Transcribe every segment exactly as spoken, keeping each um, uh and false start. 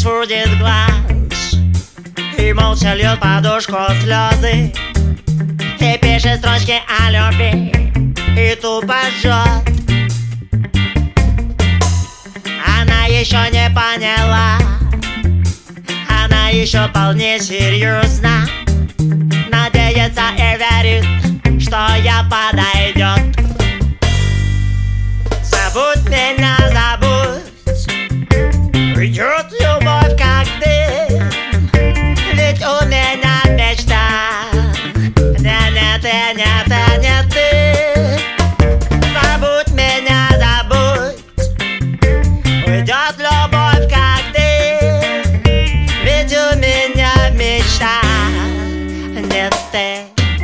сводит глаз и молча льет подушку слезы, и пишет строчки о любви и тупо жжет. Она еще не поняла, она еще вполне серьезна, надеется и верит, что я подойдет. Забудь меня, забудь, уйдет любовь как дым, ведь у меня мечта не, не ты, не ты, не ты. Забудь меня, забудь, уйдет любовь как дым, ведь у меня мечта не ты.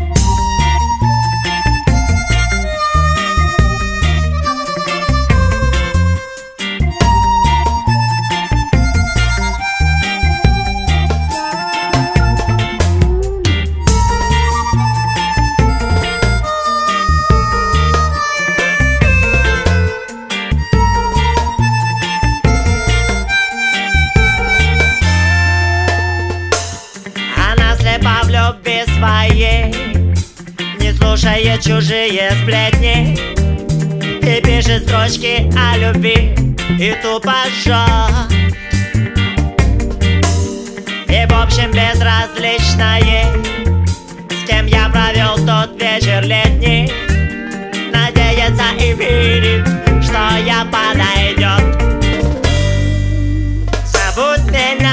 В любви своей не слушает чужие сплетни и пишет строчки о любви и тупо жжет. И в общем безразлично ей, с кем я провел тот вечер летний, надеется и верит, что я подойдет. Забудь меня,